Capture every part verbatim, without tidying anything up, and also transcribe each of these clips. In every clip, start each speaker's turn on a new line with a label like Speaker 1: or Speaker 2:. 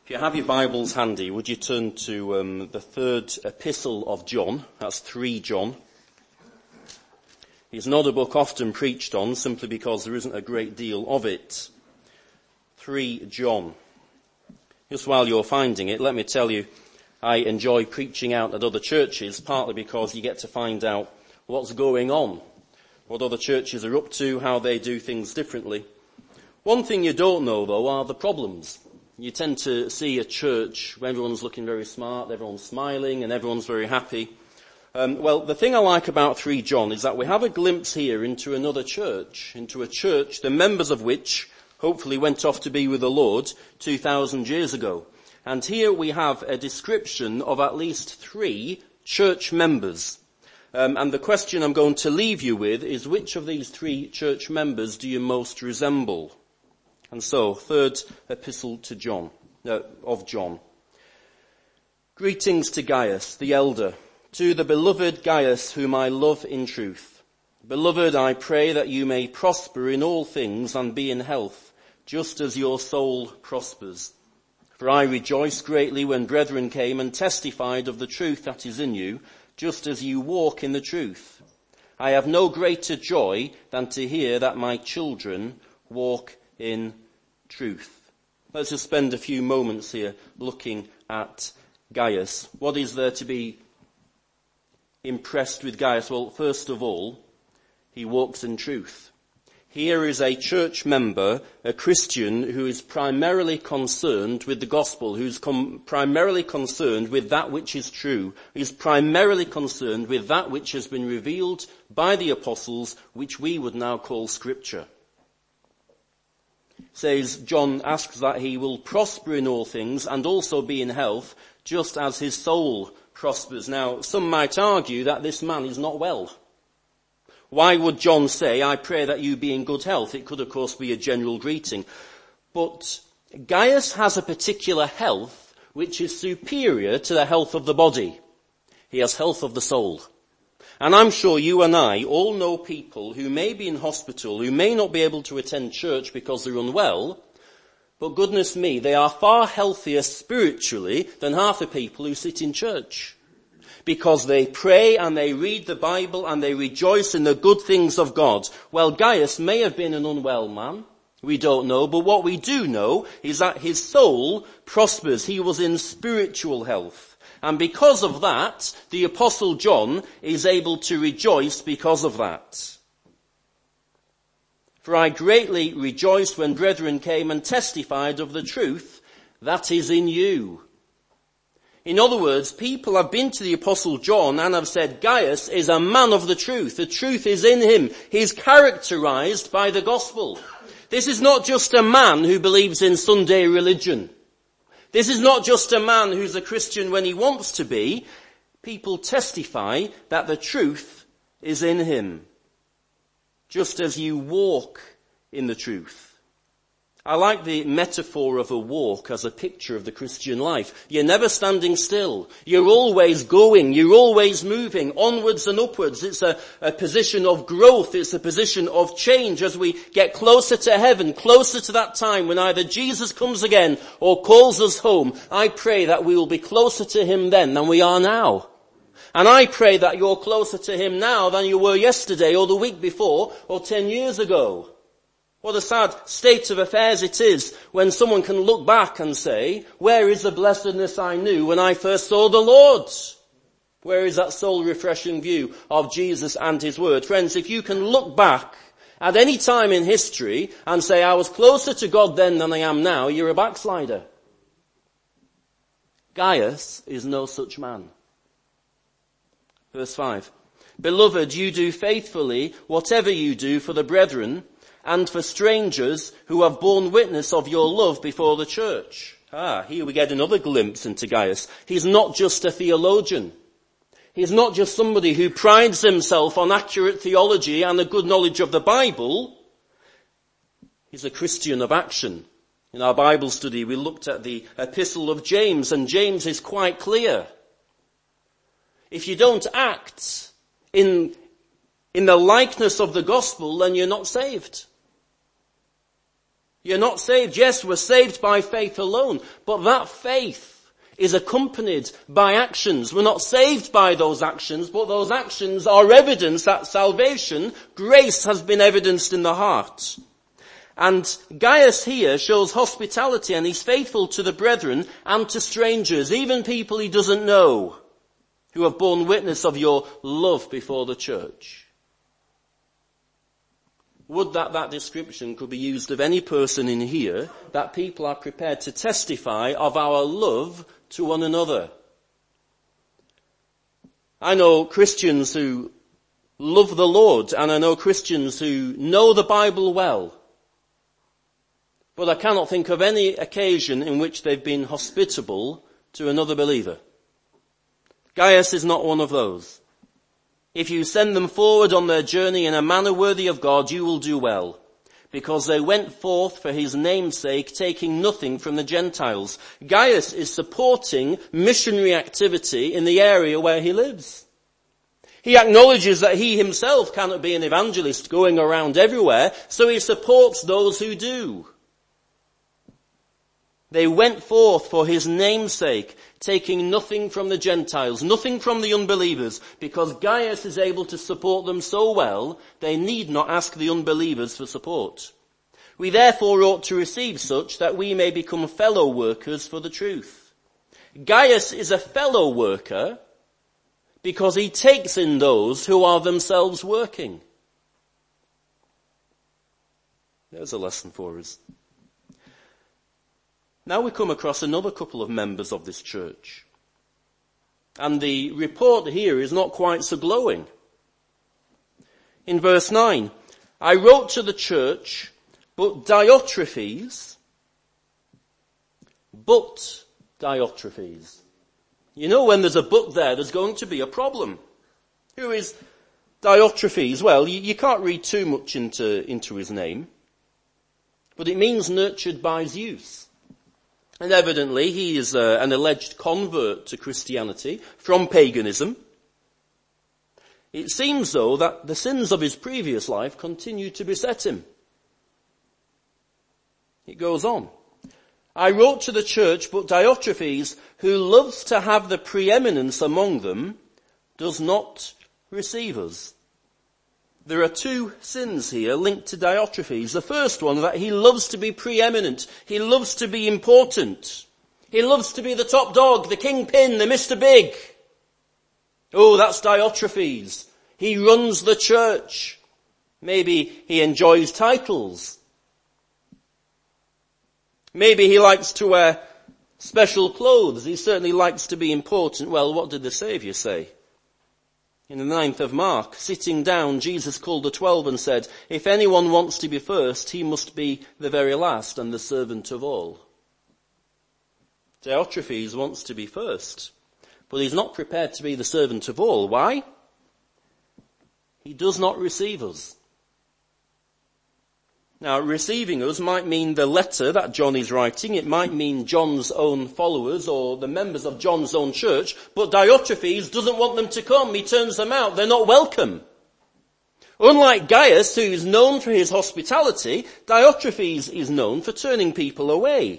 Speaker 1: If you have your Bibles handy, would you turn to um, the third epistle of John? That's three John. It's not a book often preached on, simply because there isn't a great deal of it. three John. Just while you're finding it, let me tell you, I enjoy preaching out at other churches, partly because you get to find out what's going on, what other churches are up to, how they do things differently. One thing you don't know, though, are the problems. You tend to see a church where everyone's looking very smart, everyone's smiling, and everyone's very happy. Um, well, the thing I like about three John is that we have a glimpse here into another church, into a church, the members of which hopefully went off to be with the Lord two thousand years ago. And here we have a description of at least three church members. Um, and the question I'm going to leave you with is, which of these three church members do you most resemble? And so, third epistle to John, uh, of John. Greetings to Gaius, the elder, to the beloved Gaius, whom I love in truth. Beloved, I pray that you may prosper in all things and be in health, just as your soul prospers. For I rejoiced greatly when brethren came and testified of the truth that is in you, just as you walk in the truth. I have no greater joy than to hear that my children walk in truth. Let's just spend a few moments here looking at Gaius. What is there to be impressed with Gaius? Well, first of all, he walks in truth. Here is a church member, a Christian, who is primarily concerned with the gospel, who's com- primarily concerned with that which is true, who's primarily concerned with that which has been revealed by the apostles, which we would now call Scripture. Says John asks that he will prosper in all things and also be in health, just as his soul prospers. Now, some might argue that this man is not well. Why would John say, I pray that you be in good health? It could, of course, be a general greeting. But Gaius has a particular health which is superior to the health of the body. He has health of the soul. And I'm sure you and I all know people who may be in hospital, who may not be able to attend church because they're unwell, but goodness me, they are far healthier spiritually than half the people who sit in church. Because they pray and they read the Bible and they rejoice in the good things of God. Well, Gaius may have been an unwell man. We don't know, but what we do know is that his soul prospers. He was in spiritual health. And because of that, the Apostle John is able to rejoice because of that. For I greatly rejoiced when brethren came and testified of the truth that is in you. In other words, people have been to the Apostle John and have said, Gaius is a man of the truth. The truth is in him. He's characterized by the gospel. This is not just a man who believes in Sunday religion. This is not just a man who's a Christian when he wants to be. People testify that the truth is in him, just as you walk in the truth. I like the metaphor of a walk as a picture of the Christian life. You're never standing still. You're always going. You're always moving onwards and upwards. It's a, a position of growth. It's a position of change as we get closer to heaven, closer to that time when either Jesus comes again or calls us home. I pray that we will be closer to him then than we are now. And I pray that you're closer to him now than you were yesterday or the week before or ten years ago. What a sad state of affairs it is when someone can look back and say, where is the blessedness I knew when I first saw the Lord? Where is that soul-refreshing view of Jesus and his word? Friends, if you can look back at any time in history and say, I was closer to God then than I am now, you're a backslider. Gaius is no such man. Verse five. Beloved, you do faithfully whatever you do for the brethren, and for strangers who have borne witness of your love before the church. Ah, here we get another glimpse into Gaius. He's not just a theologian. He's not just somebody who prides himself on accurate theology and a good knowledge of the Bible. He's a Christian of action. In our Bible study, we looked at the epistle of James, and James is quite clear. If you don't act in, in the likeness of the gospel, then you're not saved. You're not saved. Yes, we're saved by faith alone, but that faith is accompanied by actions. We're not saved by those actions, but those actions are evidence that salvation, grace has been evidenced in the heart. And Gaius here shows hospitality, and he's faithful to the brethren and to strangers, even people he doesn't know, who have borne witness of your love before the church. Would that that description could be used of any person in here, that people are prepared to testify of our love to one another. I know Christians who love the Lord, and I know Christians who know the Bible well, but I cannot think of any occasion in which they've been hospitable to another believer. Gaius is not one of those. If you send them forward on their journey in a manner worthy of God, you will do well, because they went forth for his name's sake, taking nothing from the Gentiles. Gaius is supporting missionary activity in the area where he lives. He acknowledges that he himself cannot be an evangelist going around everywhere, so he supports those who do. They went forth for his name's sake, taking nothing from the Gentiles, nothing from the unbelievers, because Gaius is able to support them so well, they need not ask the unbelievers for support. We therefore ought to receive such that we may become fellow workers for the truth. Gaius is a fellow worker because he takes in those who are themselves working. There's a lesson for us. Now we come across another couple of members of this church. And the report here is not quite so glowing. In verse nine, I wrote to the church, but Diotrephes, but Diotrephes. You know, when there's a but there, there's going to be a problem. Who is Diotrephes? Well, you, you can't read too much into, into his name, but it means nurtured by Zeus. And evidently he is uh, an alleged convert to Christianity from paganism. It seems though that the sins of his previous life continue to beset him. It goes on. I wrote to the church, but Diotrephes, who loves to have the preeminence among them, does not receive us. There are two sins here linked to Diotrephes. The first one, that he loves to be preeminent. He loves to be important. He loves to be the top dog, the kingpin, the Mister Big. Oh, that's Diotrephes. He runs the church. Maybe he enjoys titles. Maybe he likes to wear special clothes. He certainly likes to be important. Well, what did the Saviour say? In the ninth of Mark, sitting down, Jesus called the twelve and said, if anyone wants to be first, he must be the very last and the servant of all. Diotrephes wants to be first, but he's not prepared to be the servant of all. Why? He does not receive us. Now, receiving us might mean the letter that John is writing. It might mean John's own followers or the members of John's own church. But Diotrephes doesn't want them to come. He turns them out. They're not welcome. Unlike Gaius, who is known for his hospitality, Diotrephes is known for turning people away.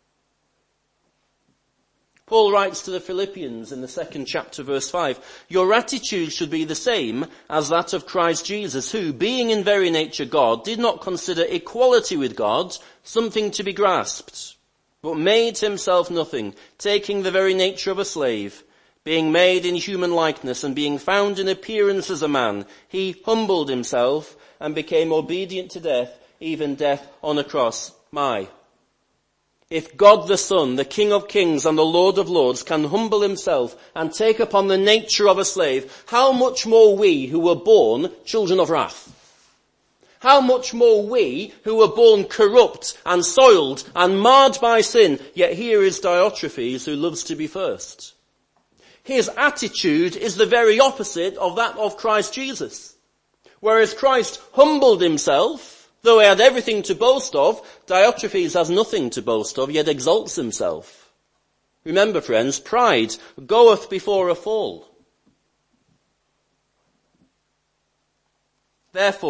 Speaker 1: Paul writes to the Philippians in the second chapter, verse five, your attitude should be the same as that of Christ Jesus, who, being in very nature God, did not consider equality with God something to be grasped, but made himself nothing, taking the very nature of a slave, being made in human likeness and being found in appearance as a man. He humbled himself and became obedient to death, even death on a cross. My. If God the Son, the King of Kings and the Lord of Lords, can humble himself and take upon the nature of a slave, how much more we who were born children of wrath? How much more we who were born corrupt and soiled and marred by sin, yet here is Diotrephes who loves to be first. His attitude is the very opposite of that of Christ Jesus. Whereas Christ humbled himself, though he had everything to boast of, Diotrephes has nothing to boast of, yet exalts himself. Remember, friends, pride goeth before a fall. Therefore,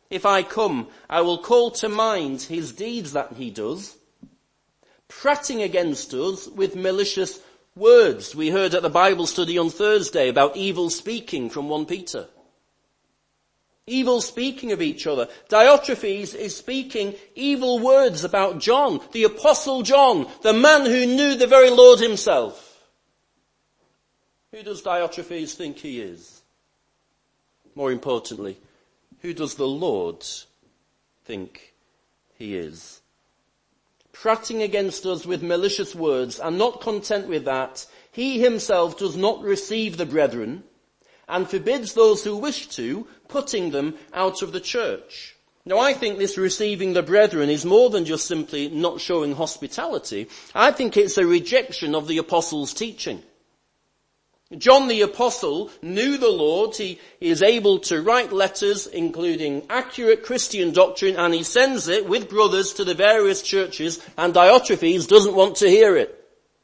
Speaker 1: If I come, I will call to mind his deeds that he does, prating against us with malicious words. We heard at the Bible study on Thursday about evil speaking from First Peter. Evil speaking of each other. Diotrephes is speaking evil words about John, the Apostle John, the man who knew the very Lord himself. Who does Diotrephes think he is? More importantly, who does the Lord think he is? Prating against us with malicious words, and not content with that, he himself does not receive the brethren, and forbids those who wish to, putting them out of the church. Now I think this receiving the brethren is more than just simply not showing hospitality. I think it's a rejection of the apostles' teaching. John the Apostle knew the Lord. He is able to write letters including accurate Christian doctrine, and he sends it with brothers to the various churches, and Diotrephes doesn't want to hear it.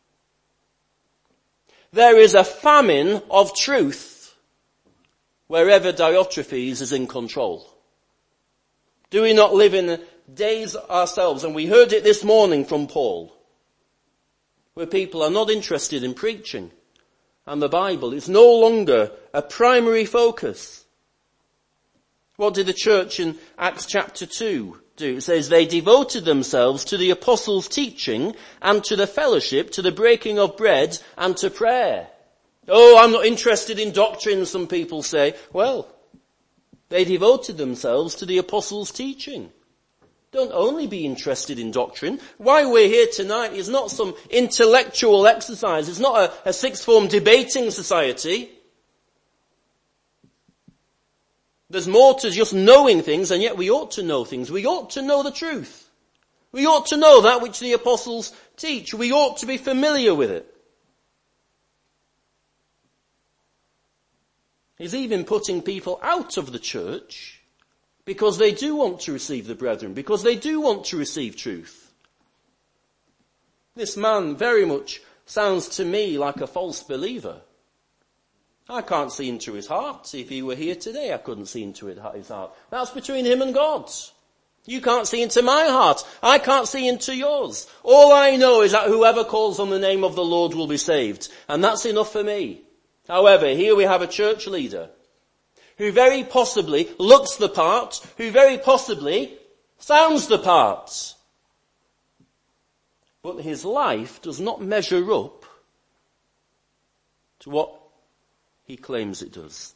Speaker 1: There is a famine of truth wherever Diotrephes is in control. Do we not live in days ourselves, and we heard it this morning from Paul, where people are not interested in preaching, and the Bible is no longer a primary focus. What did the church in Acts chapter two do? It says they devoted themselves to the apostles' teaching and to the fellowship, to the breaking of bread and to prayer. Oh, I'm not interested in doctrine, some people say. Well, they devoted themselves to the apostles' teaching. Don't only be interested in doctrine. Why we're here tonight is not some intellectual exercise. It's not a, a sixth form debating society. There's more to just knowing things, and yet we ought to know things. We ought to know the truth. We ought to know that which the apostles teach. We ought to be familiar with it. He's even putting people out of the church because they do want to receive the brethren, because they do want to receive truth. This man very much sounds to me like a false believer. I can't see into his heart. If he were here today, I couldn't see into his heart. That's between him and God. You can't see into my heart. I can't see into yours. All I know is that whoever calls on the name of the Lord will be saved. And that's enough for me. However, here we have a church leader who very possibly looks the part, who very possibly sounds the part. But his life does not measure up to what he claims it does.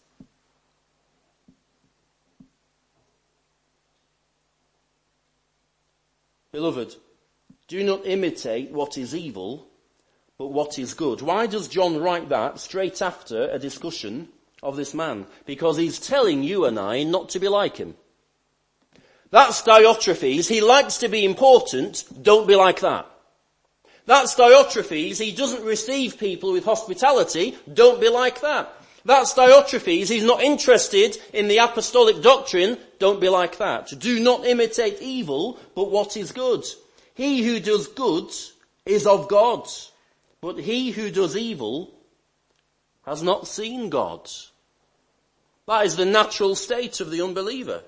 Speaker 1: Beloved, do not imitate what is evil, but what is good. Why does John write that straight after a discussion of this man? Because he's telling you and I not to be like him. That's Diotrephes. He likes to be important. Don't be like that. That's Diotrephes. He doesn't receive people with hospitality. Don't be like that. That's Diotrephes. He's not interested in the apostolic doctrine. Don't be like that. Do not imitate evil, but what is good. He who does good is of God, but he who does evil has not seen God. That is the natural state of the unbeliever.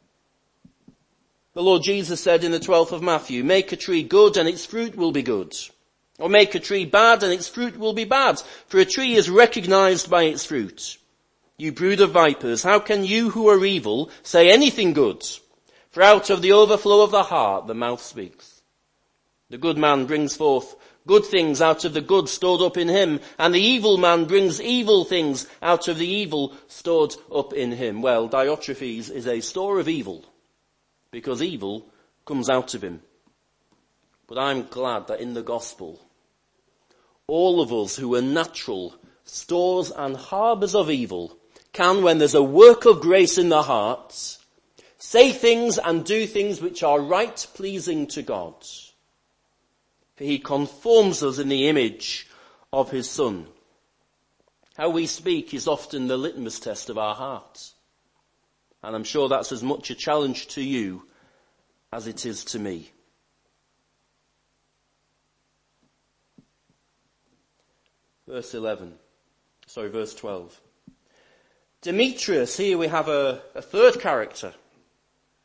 Speaker 1: The Lord Jesus said in the twelfth of Matthew, make a tree good and its fruit will be good. Or make a tree bad and its fruit will be bad. For a tree is recognized by its fruit. You brood of vipers, how can you who are evil say anything good? For out of the overflow of the heart the mouth speaks. The good man brings forth good things out of the good stored up in him, and the evil man brings evil things out of the evil stored up in him. Well, Diotrephes is a store of evil, because evil comes out of him. But I'm glad that in the gospel, all of us who are natural stores and harbours of evil can, when there's a work of grace in the heart, say things and do things which are right pleasing to God. For he conforms us in the image of his Son. How we speak is often the litmus test of our hearts. And I'm sure that's as much a challenge to you as it is to me. Verse eleven. Sorry, verse twelve. Demetrius, here we have a, a third character.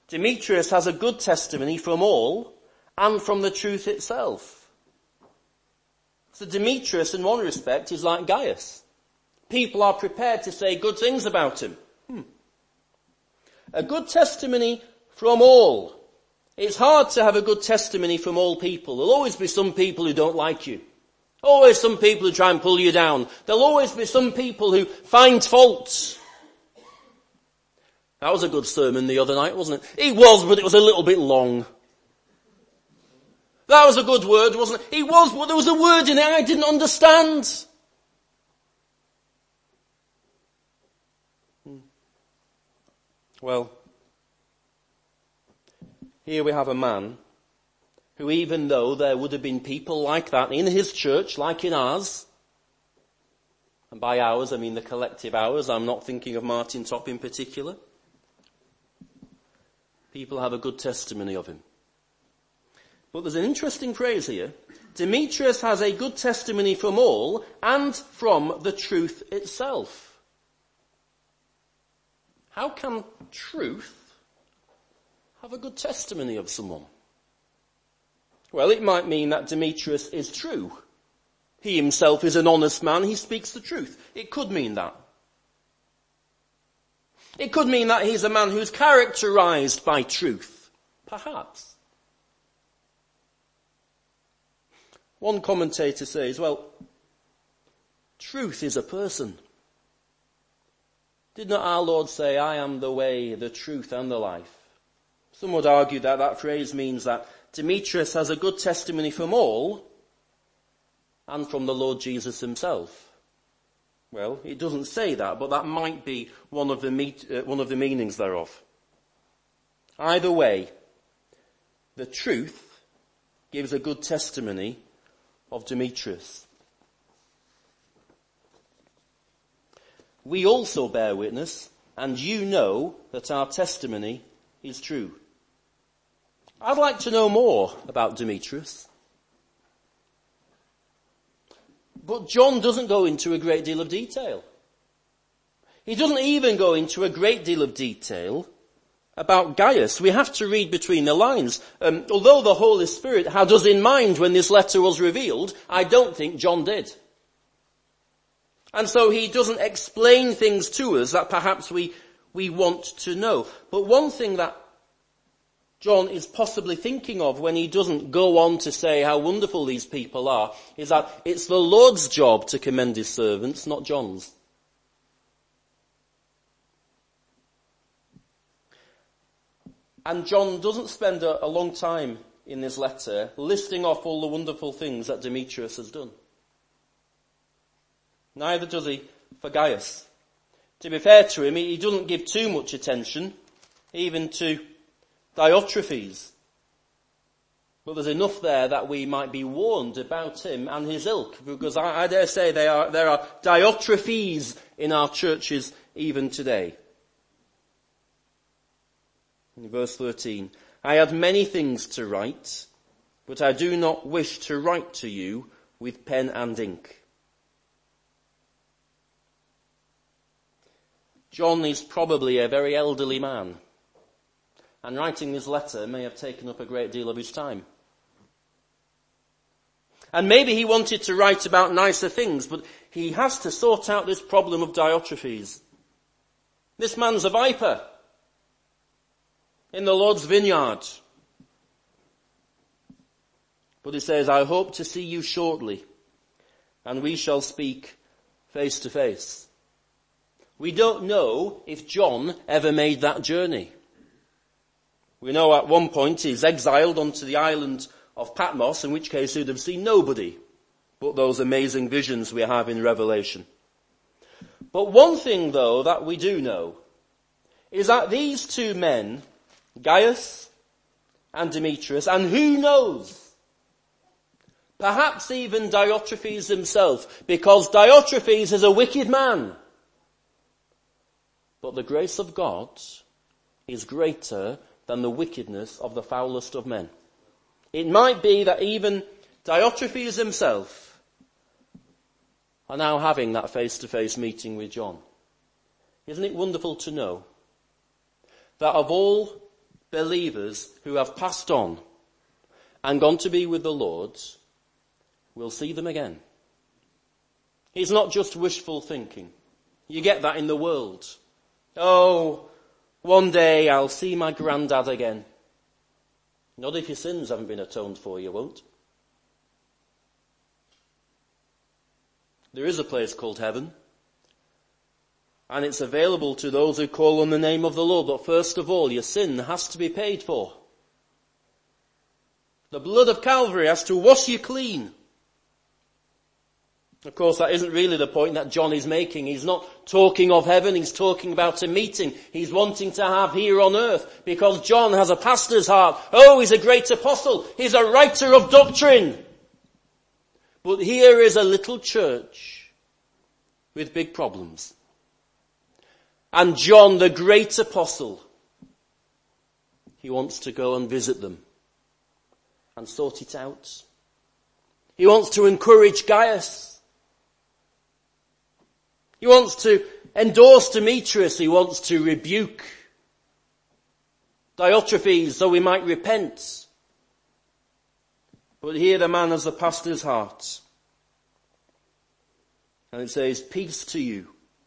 Speaker 1: Demetrius has a good testimony from all and from the truth itself. So Demetrius, in one respect, is like Gaius. People are prepared to say good things about him. Hmm. A good testimony from all. It's hard to have a good testimony from all people. There'll always be some people who don't like you. Always some people who try and pull you down. There'll always be some people who find faults. That was a good sermon the other night, wasn't it? It was, but it was a little bit long. That was a good word, wasn't it? It was, but there was a word in it I didn't understand. Hmm. Well, here we have a man who, even though there would have been people like that in his church, like in ours, and by ours I mean the collective ours, I'm not thinking of Martin Top in particular, people have a good testimony of him. But there's an interesting phrase here. Demetrius has a good testimony from all and from the truth itself. How can truth have a good testimony of someone? Well, it might mean that Demetrius is true. He himself is an honest man. He speaks the truth. It could mean that. It could mean that he's a man who's characterized by truth. Perhaps. One commentator says, well, truth is a person. Did not our Lord say, I am the way, the truth, and the life? Some would argue that that phrase means that Demetrius has a good testimony from all and from the Lord Jesus himself. Well, it doesn't say that, but that might be one of the meet, uh, one of the meanings thereof. Either way, the truth gives a good testimony of Demetrius. We also bear witness, and you know that our testimony is true. I'd like to know more about Demetrius. But John doesn't go into a great deal of detail. He doesn't even go into a great deal of detail about Gaius. We have to read between the lines. Um, although the Holy Spirit had us in mind when this letter was revealed, I don't think John did. And so he doesn't explain things to us that perhaps we, we want to know. But one thing that John is possibly thinking of when he doesn't go on to say how wonderful these people are is that it's the Lord's job to commend his servants, not John's. And John doesn't spend a, a long time in this letter listing off all the wonderful things that Demetrius has done. Neither does he for Gaius. To be fair to him, he doesn't give too much attention, even to Diotrephes. But there's enough there that we might be warned about him and his ilk, because I, I dare say there are, there are Diotrephes in our churches even today. In verse thirteen, I had many things to write, but I do not wish to write to you with pen and ink. John is probably a very elderly man, and writing this letter may have taken up a great deal of his time. And maybe he wanted to write about nicer things, but he has to sort out this problem of Diotrephes. This man's a viper in the Lord's vineyard. But he says, I hope to see you shortly, and we shall speak face to face. We don't know if John ever made that journey. We know at one point he's exiled onto the island of Patmos, in which case he'd have seen nobody but those amazing visions we have in Revelation. But one thing, though, that we do know is that these two men, Gaius and Demetrius, and who knows, perhaps even Diotrephes himself, because Diotrephes is a wicked man. But the grace of God is greater than the wickedness of the foulest of men. It might be that even Diotrephes himself are now having that face-to-face meeting with John. Isn't it wonderful to know that of all believers who have passed on and gone to be with the Lord will see them again. It's not just wishful thinking. You get that in the world. Oh, one day I'll see my granddad again. Not if your sins haven't been atoned for, you won't. There is a place called heaven, and it's available to those who call on the name of the Lord. But first of all, your sin has to be paid for. The blood of Calvary has to wash you clean. Of course, that isn't really the point that John is making. He's not talking of heaven, he's talking about a meeting he's wanting to have here on earth, because John has a pastor's heart. Oh, he's a great apostle, he's a writer of doctrine. But here is a little church with big problems. And John, the great apostle, he wants to go and visit them and sort it out. He wants to encourage Gaius. He wants to endorse Demetrius. He wants to rebuke Diotrephes so we might repent. But here the man has the pastor's heart. And it says, peace to you.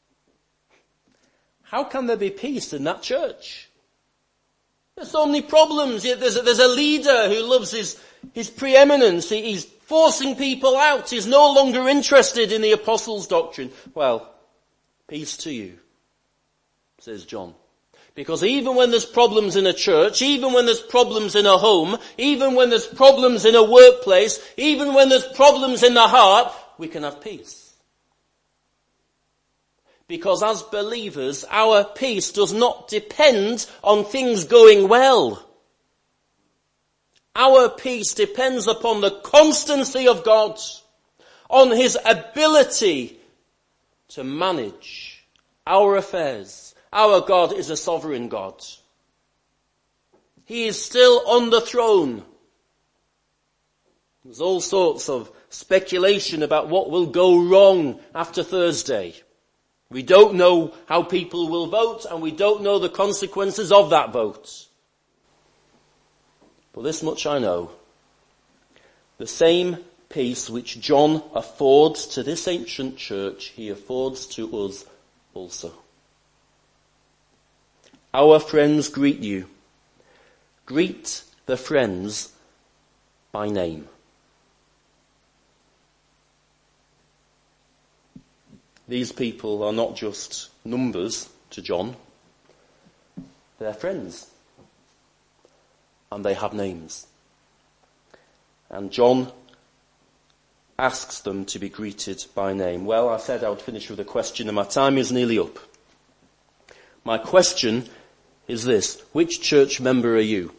Speaker 1: How can there be peace in that church? There's so many problems. There's a, there's a leader who loves his, his preeminence. He, he's forcing people out. He's no longer interested in the apostles' doctrine. Well, peace to you, says John. Because even when there's problems in a church, even when there's problems in a home, even when there's problems in a workplace, even when there's problems in the heart, we can have peace. Because as believers, our peace does not depend on things going well. Our peace depends upon the constancy of God, on his ability to manage our affairs. Our God is a sovereign God. He is still on the throne. There's all sorts of speculation about what will go wrong after Thursday. We don't know how people will vote, and we don't know the consequences of that vote. But this much I know. The same peace which John affords to this ancient church, he affords to us also. Our friends greet you. Greet the friends by name. These people are not just numbers to John. They're friends. And they have names. And John asks them to be greeted by name. Well, I said I would finish with a question, and my time is nearly up. My question is this: which church member are you?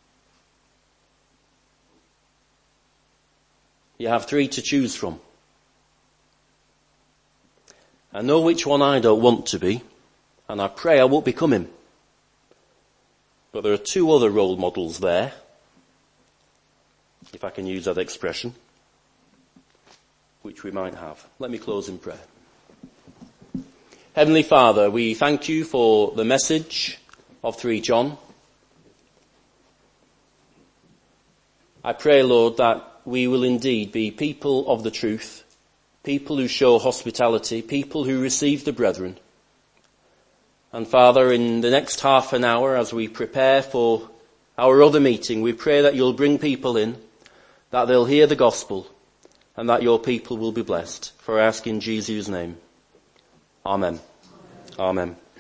Speaker 1: You have three to choose from. I know which one I don't want to be, and I pray I won't become him. But there are two other role models there, if I can use that expression, which we might have. Let me close in prayer. Heavenly Father, we thank you for the message of three John. I pray, Lord, that we will indeed be people of the truth, people who show hospitality, people who receive the brethren. And Father, in the next half an hour, as we prepare for our other meeting, we pray that you'll bring people in, that they'll hear the gospel, and that your people will be blessed. For I ask in Jesus' name. Amen. Amen. Amen.